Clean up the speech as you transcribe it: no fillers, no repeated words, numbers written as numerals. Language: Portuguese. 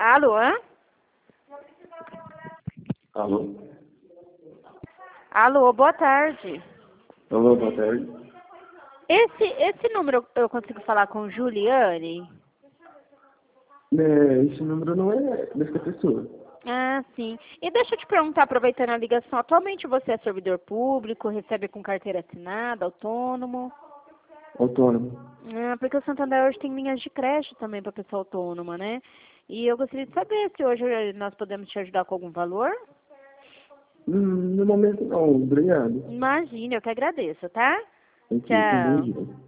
Alô, hã? Alô? Alô, boa tarde. Alô, boa tarde. Esse número eu consigo falar com Juliane? Esse número não é dessa pessoa. Ah, sim. E deixa eu te perguntar, aproveitando a ligação, atualmente você é servidor público, recebe com carteira assinada, autônomo? Autônomo. Ah, porque o Santander hoje tem linhas de crédito também para pessoa autônoma, né? E eu gostaria de saber se hoje nós podemos te ajudar com algum valor? No momento não, obrigado. Imagina, eu que agradeço, tá? Aqui, um bom Tchau. dia.